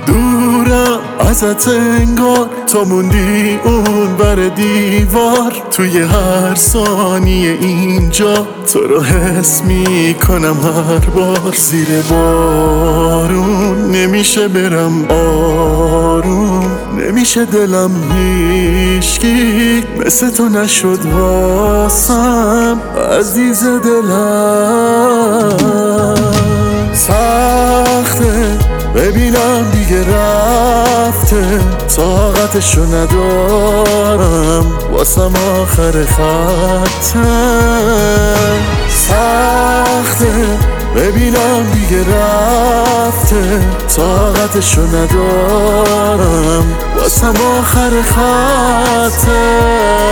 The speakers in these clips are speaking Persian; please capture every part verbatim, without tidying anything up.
دورم ازت انگار تا موندی اون بر دیوار. توی هر ثانیه اینجا تو رو حس میکنم هر بار. زیر بارون نمیشه برم آروم، نمیشه دلم هیچکی مثل تو نشد واسم عزیز دلم. سخته ببینم دیگه رفته، طاقتشو ندارم واسم آخر خطه. سخته ببینم دیگه رفته، طاقتشو ندارم واسم آخر خطه.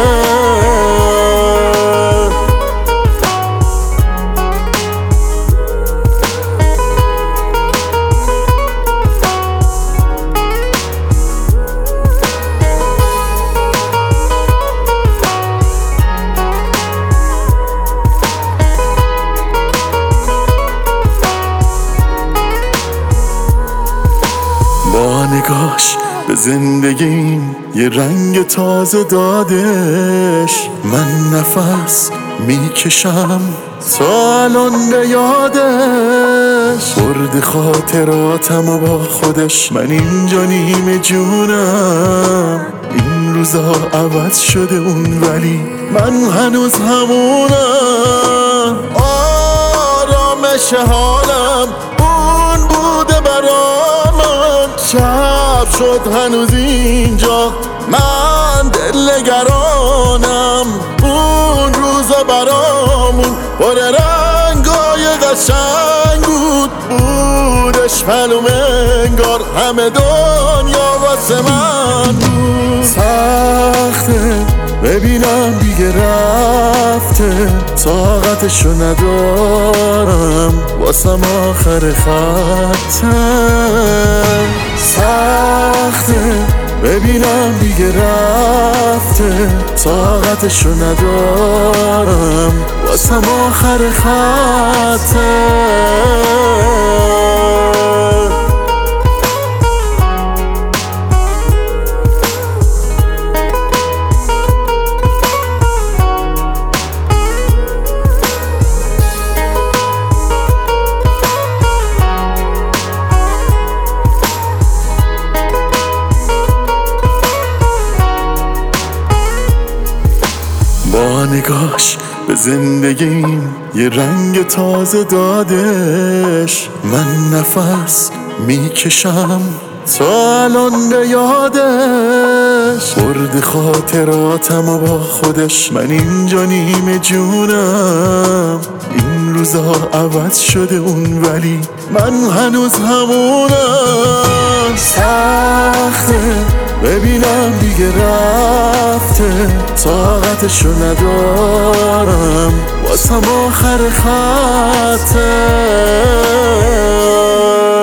با نگاش به زندگیم یه رنگ تازه دادش. من نفس میکشم تا الان به یادش. برد خاطراتم و با خودش من اینجا نیمه جونم. این روزا عوض شده اون ولی من هنوز همونم. آرامش حالم اون بوده برام، شب شد هنوز اینجا من دل نگرانم. اون روزا برامون پر رنگای قشنگ بود، بودش معلوم انگار همه دنیا واسه من بود. سخته ببینم دیگه رفته، طاقتشو ندارم واسم آخر خطه. سخته ببینم دیگه رفته، طاقتشو ندارم واسم آخر خطه. با نگاش به زندگیم یه رنگ تازه دادش. من نفس میکشم تا الان به یادش. برد خاطراتم و با خودش من اینجا نیمه جونم. این روزا عوض شده اون ولی من هنوز همونم. سخته ببینم دیگه رفته، طاقتشو ندارم واسم آخر خطه.